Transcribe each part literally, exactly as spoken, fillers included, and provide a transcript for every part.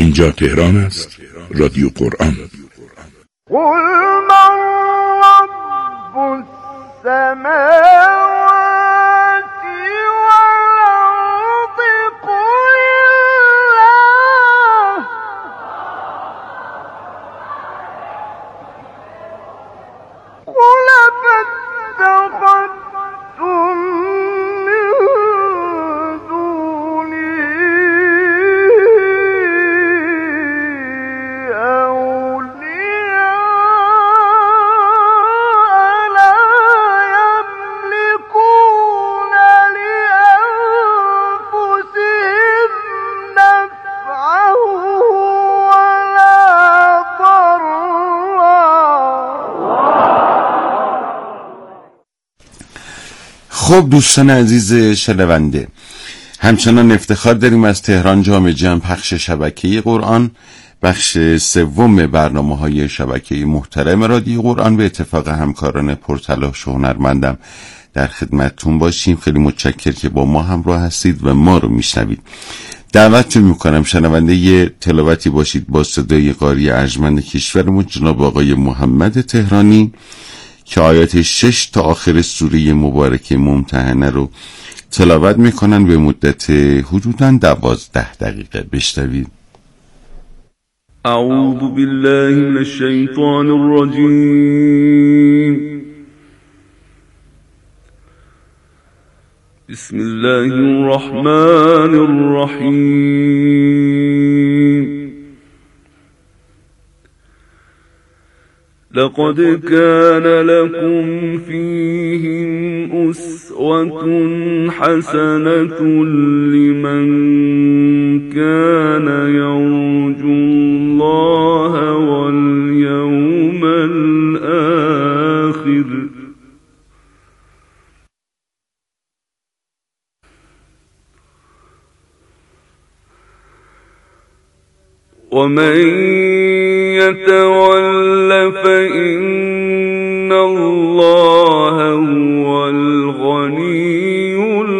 اینجا تهران است، رادیو قرآن. قل من رب السماوات والأرض قل الله قل فاتخذتم من دونه أولياء لا يملكون لأنفسهم نفعا ولا ضرا. خب دوستان عزیز شنونده، همچنان افتخار داریم از تهران جامع جمع پخش شبکه قرآن، بخش سوم برنامه‌های شبکه محترم رادیو قرآن به اتفاق همکاران پرتلاش و هنرمندم در خدمتتون باشیم. خیلی متشکر که با ما همراه هستید و ما رو میشنوید. دعوتتون میکنم شنونده ی تلاوتی باشید با صدای قاری ارجمند کشورمون جناب آقای محمد تهرانی که آیات شش تا آخر سوره مبارکه ممتحنه رو تلاوت میکنن به مدت حدوداً دوازده دقیقه. بشنوید. اعوذ بالله من الشیطان الرجیم. بسم الله الرحمن الرحیم. لقد كان لكم فيهم أسوة حسنة لمن كان يرجو الله واليوم الآخر ومن يتول فإن الله هو الغني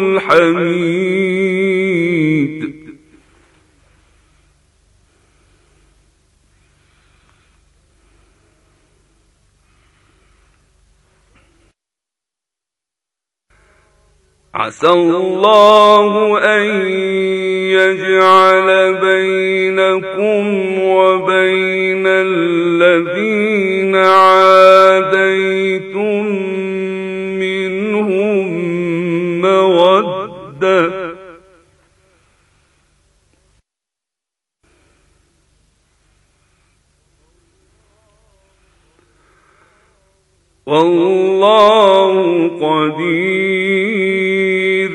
الحميد. عسى الله أن يجعل بينكم وبين الذين عاديتم منهم مودة والله قدير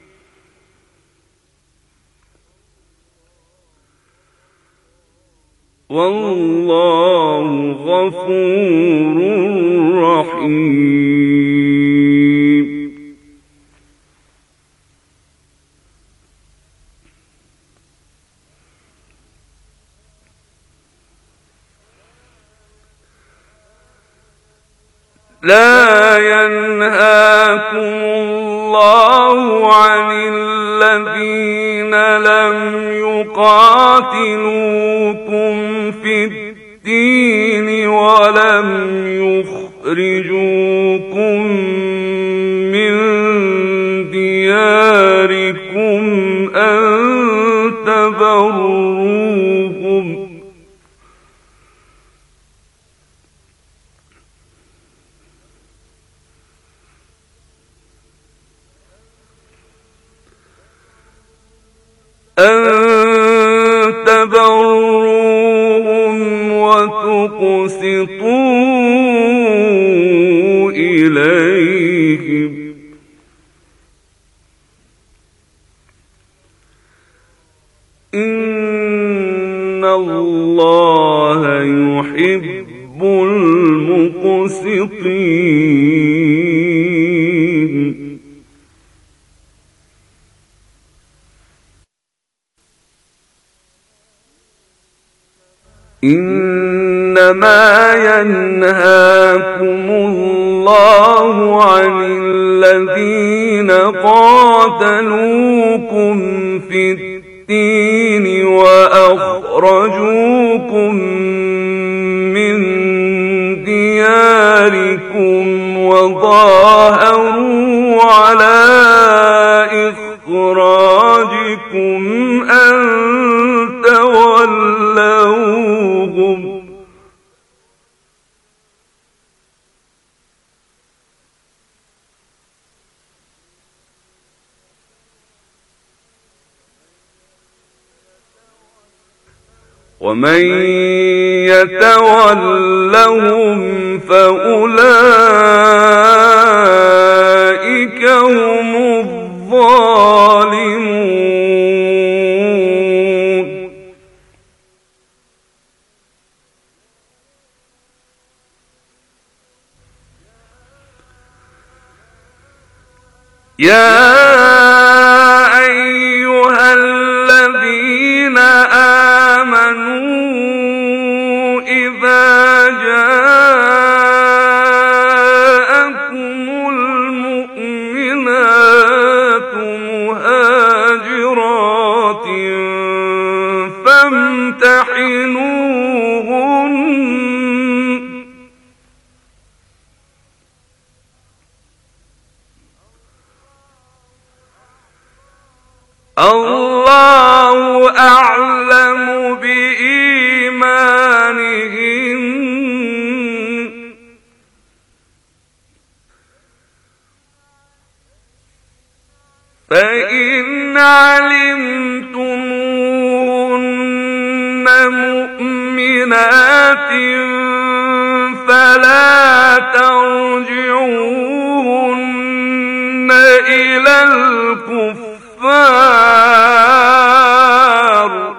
والله غفور رحيم. لا ينهاكم الله عن الذين لم يقاتلوكم في الدين ولم يخرجوكم من دياركم أن تبروهم أن تبروهم وتقسطوا إليهم إن الله يحب المقسطين. إنما ينهاكم الله عن الذين قاتلوكم في التين وأخرجوكم من دياركم وظاهروا على إخراجكم أن تولوهم ومن يتولهم فأولئك هم الظالمون. يا أيها الذين آمنوا إذا جاءكم المؤمنات مهاجرات فامتحنوهن الله أعلم بإيمانهن فإن علمتموهن مؤمنات فلا ترجعوهن إلى الكفر الكفار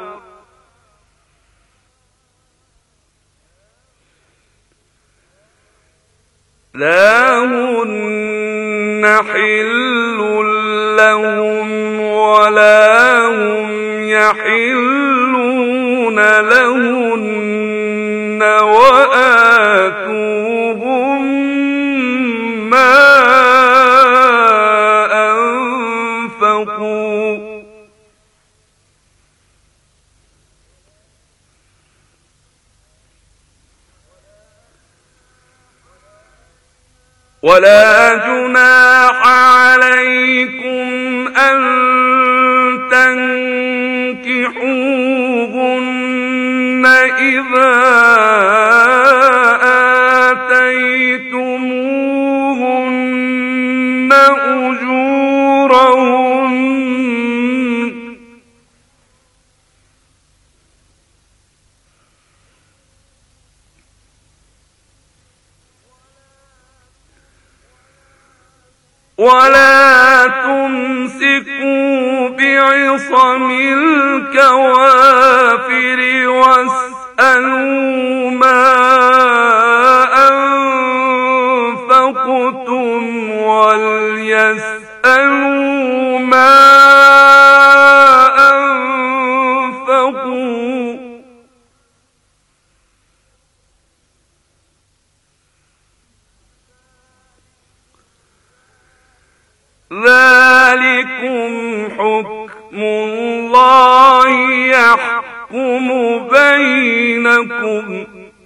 لا هن حل لهم ولا هم يحلون لهن وآتوهم ما ولا جناح عليكم أن تنكحوهن إذا آتيتموهن أجورهن ولا تمسكوا بعصم الكوافر واسألوا ما أنفقتم وليسألوا ما أنفقوا ذلكم حكم الله يحكم بينكم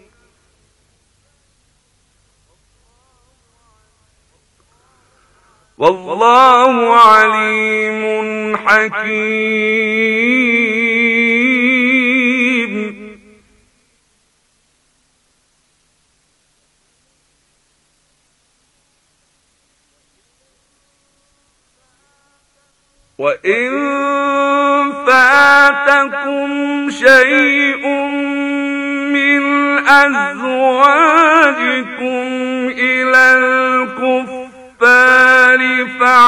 والله عليم حكيم. وإن فاتكم شيء من أزواجكم إلى الكفار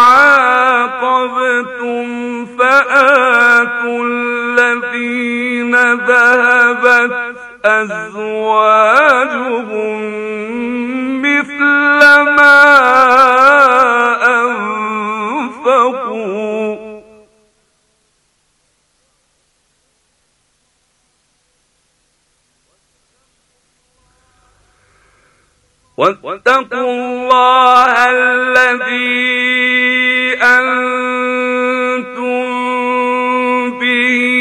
فعاقبتم فآتوا الذين ذهبت أزواجهم مثل ما أنفقوا واتقوا الله الذي أنتم به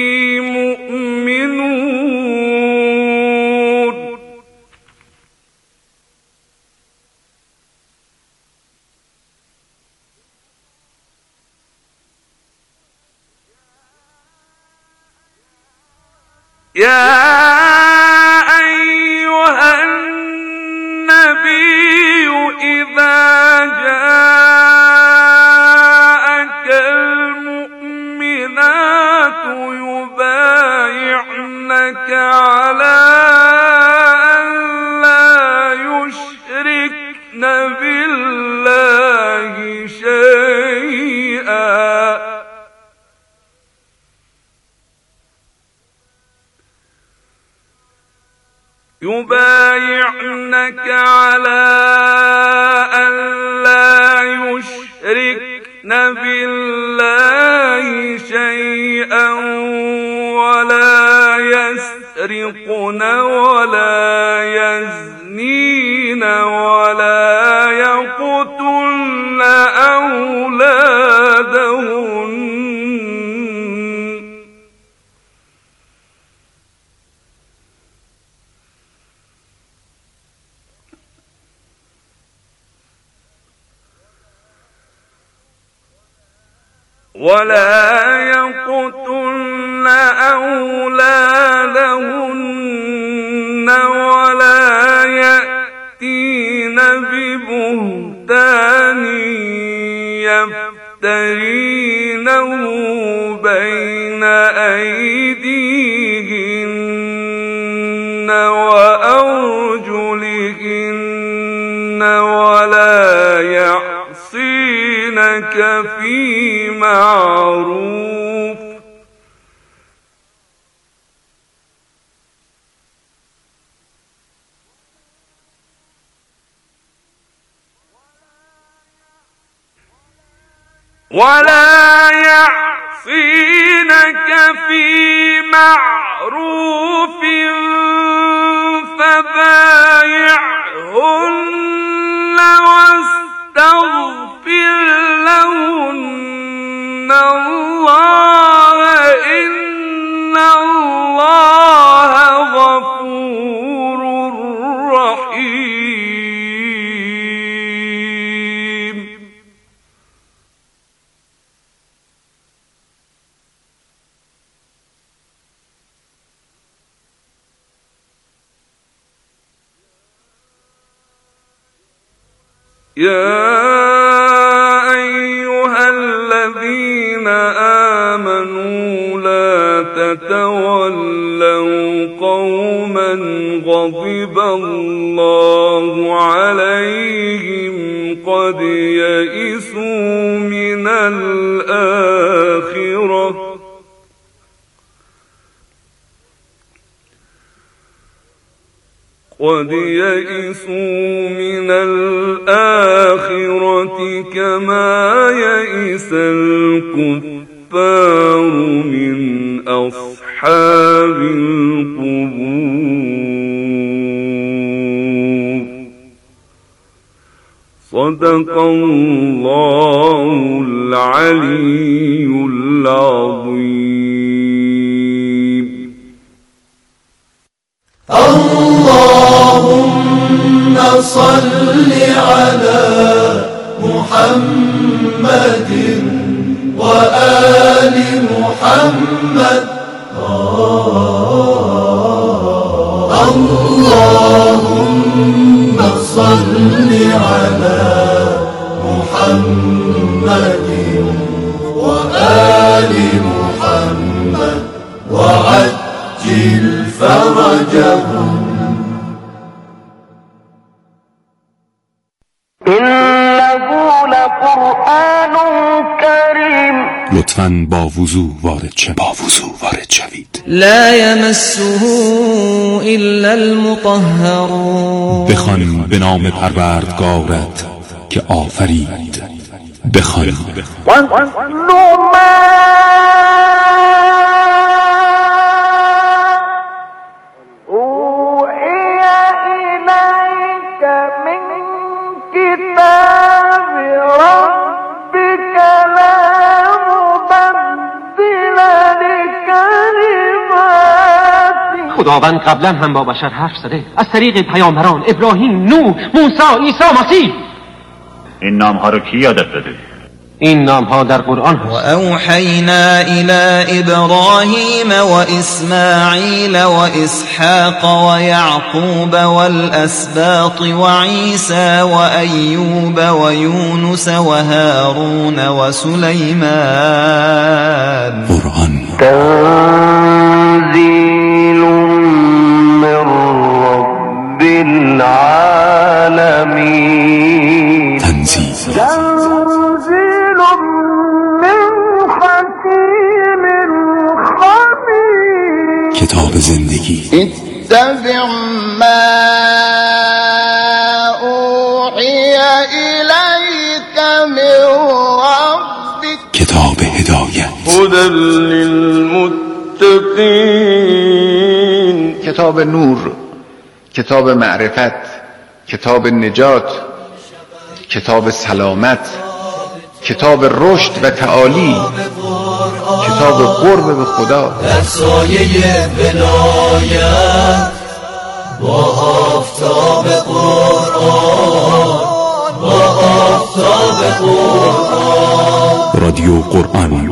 يا أيها النبي إذا جاءك المؤمنات يبايعنك على أن لا يشركن بالله شيئا يبايعنك على أن لا يشركن بالله شيئا ولا يسرقن ولا يزنين ولا يقتلن أولادهن ولا يقتلن أولادهن ولا يأتين ببهتان يفترينه بين أيديهن وأرجلهن ولا يعصينك في معروف ولا يعصينك في معروف فبايعهن واستغفر لهن الله إن الله غفور رحيم. يا أيها الذين آمنوا لا تتولوا قوما غضب الله عليهم قد يئسوا من الآخرة قد يئسوا من الآخرة كما يئس الكفار من أصحاب القبور. صدق الله العلي العظيم. اللهم صل على محمد وآل محمد. اللهم صل على محمد وآل محمد وعجل فرجهم. إنه لقرآن كريم. لطفاً با وضوح وارد شوید. با وضوح وارد شوید. لا يمسه إلا المطهرون. بخوان به نام پروردگارت که آفرید. بخوان. خداوند قبلا هم با بشر حرف زده از طریق پیامبران ابراهیم، نوح، موسی، عیسی مسیح. این نامها رو کی یادت داده؟ این نام ها در قرآن هست. و اوحینا الی ابراهیم و اسماعیل و اسحاق و یعقوب والاسباط و عیسی و ایوب و یونس و هارون و سلیمان. قرآن تنزیل من رب العالمین. تنزیل تنزیل من حکیم خبیر. کتاب زندگی. اتبع ما اوحی الیک من ربک. کتاب هدایت. هدى للمتقین. کتاب نور، کتاب معرفت، کتاب نجات، کتاب سلامت، کتاب رشد و تعالی، کتاب قرب به خدا. در سایه ولایت با آفتاب قرآن، با آفتاب قرآن. رادیو قرآن.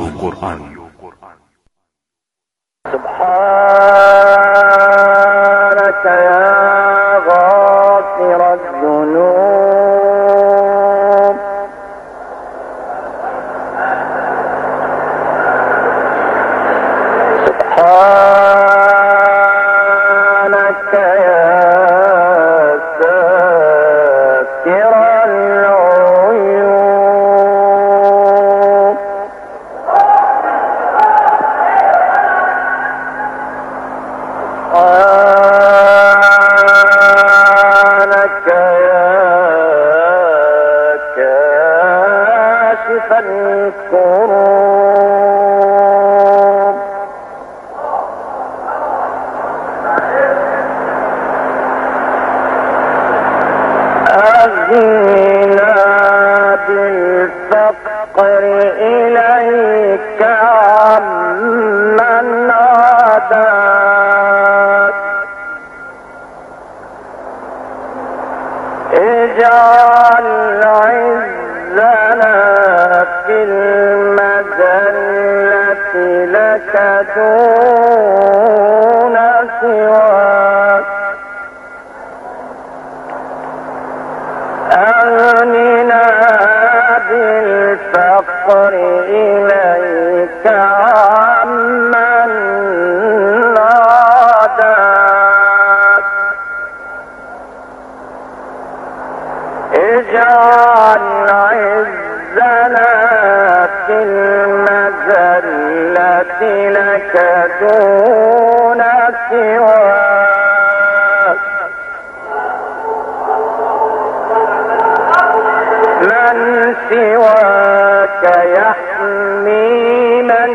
سبحانك يا غافر الذنوب سبحانك يا ساتر العيوب. سبحانك يا كاشف الكروب. أغنى بالفقر إليك عمن عاداك. اجعل عزنا في المذلة لك دون سواك. أغننا بالفقر إليك عمن عاداك. اجعل عزنا في المذلة لك دون سواك. من سواك يحمي من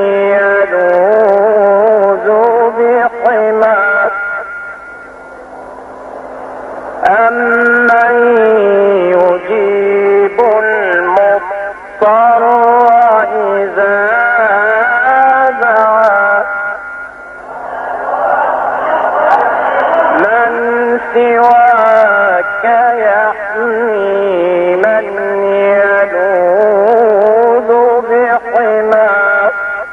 يلوذ بحماك. أمن يجيب المضطر إذا دعاه. من سواك يحمي من يلوذ بحماك.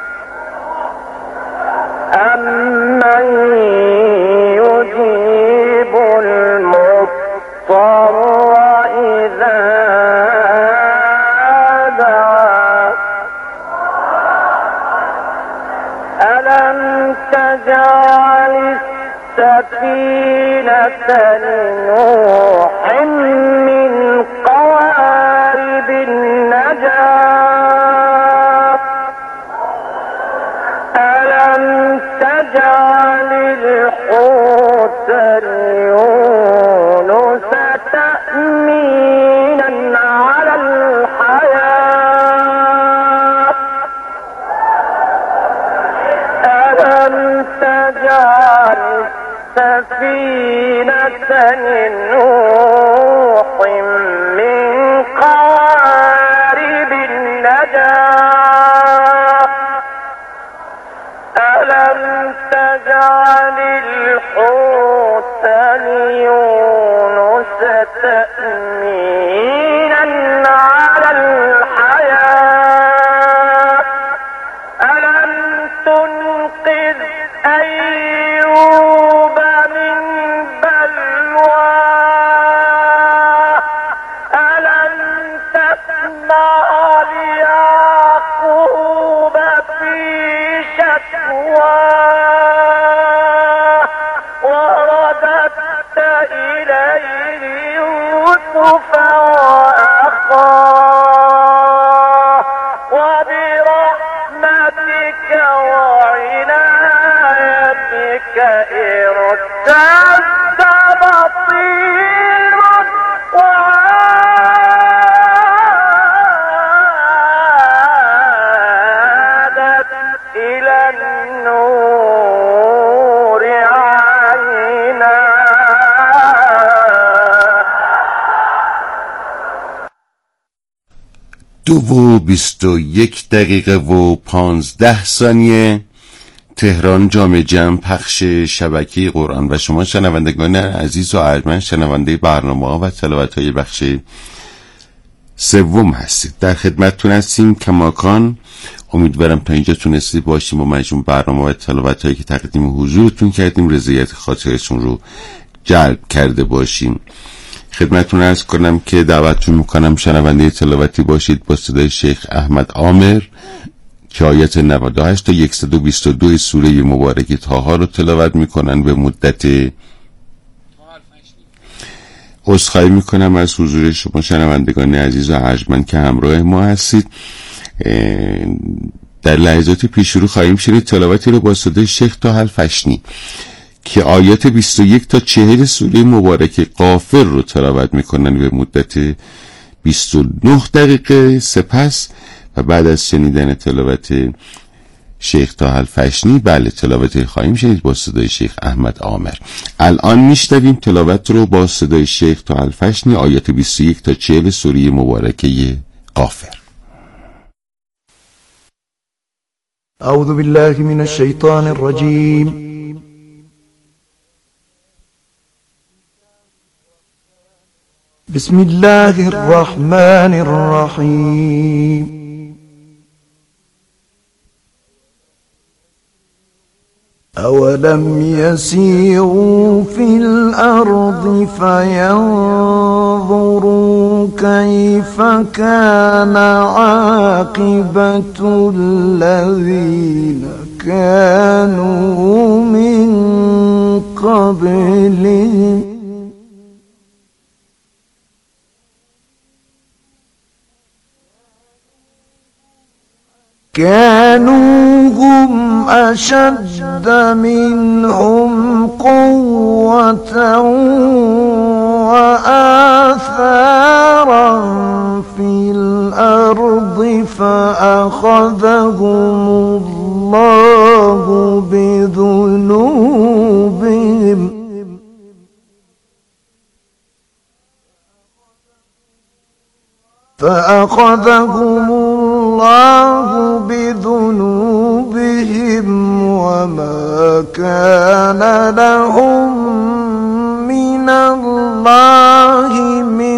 أمن يجيب المضطر إذا دعاه. ألم تجعل السفينة لنوح من قوارب النجاة. ألم تجعل الحوت ليونس تأمينا على الحياة. ألم تجعل سفينة نوح من قوارب النجاة. ألم تجعل الحوت ليونس تأمينا على الحياة. ألواه ورددت إليه يوسف وأخاه وبرحمتك وعنايتك ارتد بصير وعادت إلى النور عينا. دو و بیست و یک دقیقه و پانزده ثانیه. تهران جامع جمع پخش شبکه قرآن و شما شنوندگان عزیز و ارجمند شنونده برنامه ها و تلاوت های بخش سوم هستید. در خدمتتون هستیم کماکان. امیدوارم تا اینجا تونستی باشیم و مجموع برنامه و تلاوت هایی که تقدیم حضورتون کردیم رضایت خاطرتون رو جلب کرده باشیم. خدمتتون عرض کنم که دعوتتون میکنم شنونده تلاوتی باشید با صدای شیخ احمد عامر که آیت نود و هشت تا صد و بیست و دو سوره مبارکه طه رو تلاوت میکنن به مدت. عذرخواهی میکنم از حضور شما شنوندگان عزیز و ارجمند که همراه ما هستید. در لحظات پیش رو خواهیم شنید تلاوتی رو با صدای شیخ طه الفشنی که آیات بیست و یک تا چهل سوره مبارکه غافر رو تلاوت میکنن به مدت بیست و نه دقیقه. سپس و بعد از شنیدن تلاوت شیخ طه الفشنی بله تلاوت خواهیم شنید با صدای شیخ احمد عامر. الان میشنویم تلاوت رو با صدای شیخ طه الفشنی آیات بیست و یک تا چهل سوره مبارکه غافر. اعوذ بالله من الشیطان الرجیم. بسم الله الرحمن الرحیم. أولم يسيروا في الأرض فينظروا كيف كان عاقبة الذين كانوا من قبلهم كانوا هم أشد منهم قوة وآثارا في الأرض فأخذهم الله بذنوبهم فأخذهم الله بذنوبهم وما كان لهم من الله من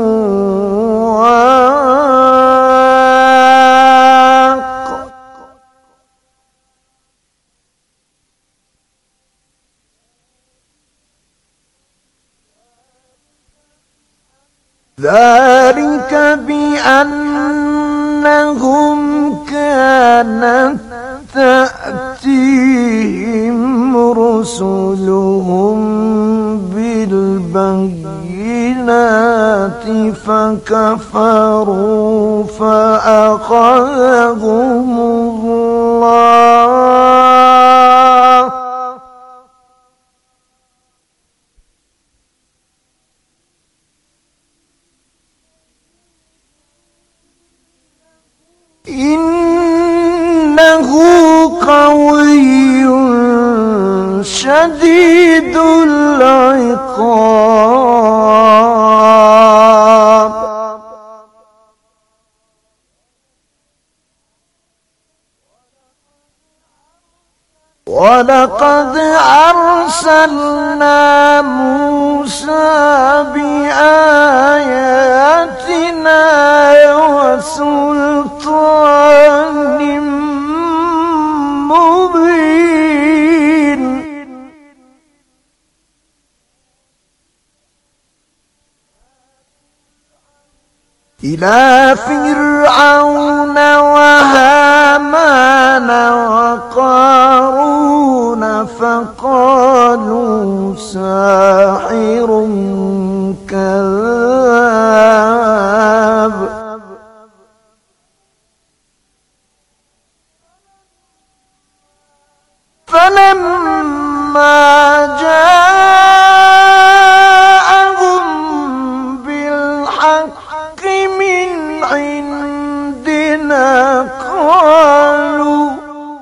واق. ذلك بأنهم كانت تأتيهم رسلهم بالبينات فكفروا فأخذهم الله إنه قوي شديد العقاب. ولقد أرسلنا موسى بآياتنا وسلطان مبين إلى فرعون وهامان وهامان وقارون فقالوا ساحر كذاب فلما جاءهم بالحق من عندنا قالوا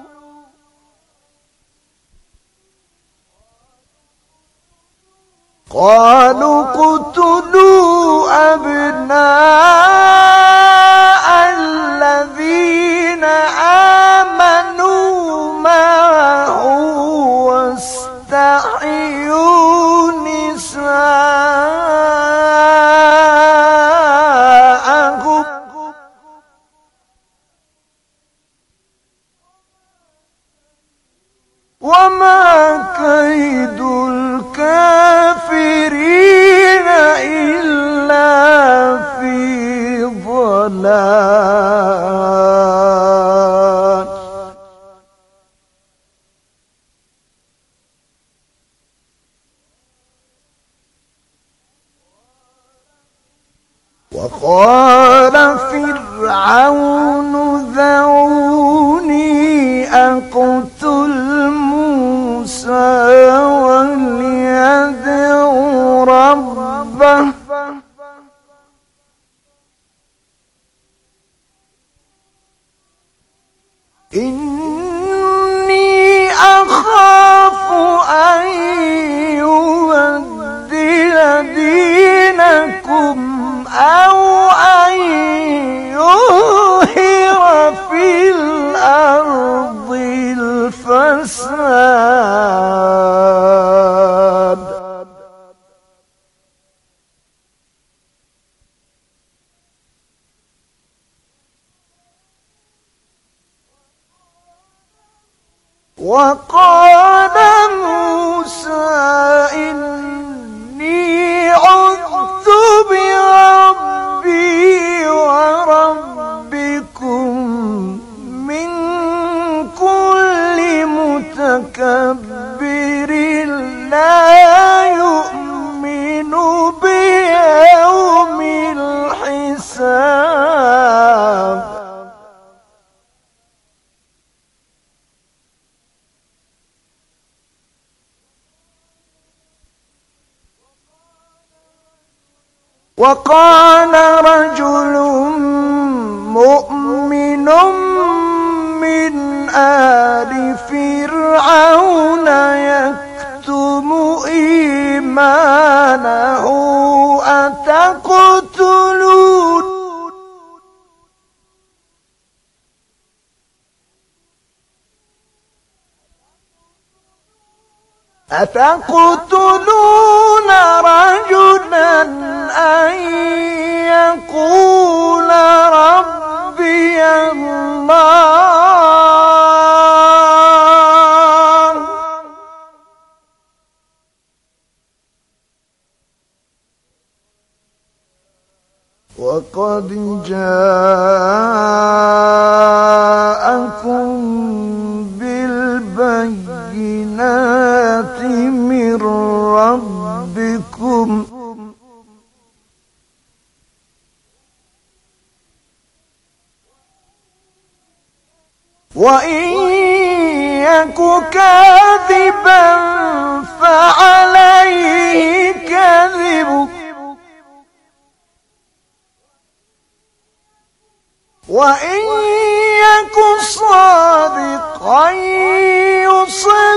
قالوا اقتلوا أبناء الذين آمنوا معه واستحيوا نساءهم وما كيد الكافرين إلا في ضلال وقال فرعون ذروني أقتل موسى وليدع ربه إني أخاف أن يبدل دينكم أو أن يظهر في الأرض الفساد وقال موسى إني عذت بربي وربكم من كل متكبر لا يؤمن بيوم الحساب وقال رجل مؤمن من آل فرعون يكتم إيمانه أتقتلون أتقتلون رجلا أن يقول ربي الله وقد جاءكم بالبينات من ربكم وإن يك كاذبا فعليه كذبه وإن يك صادقا يصب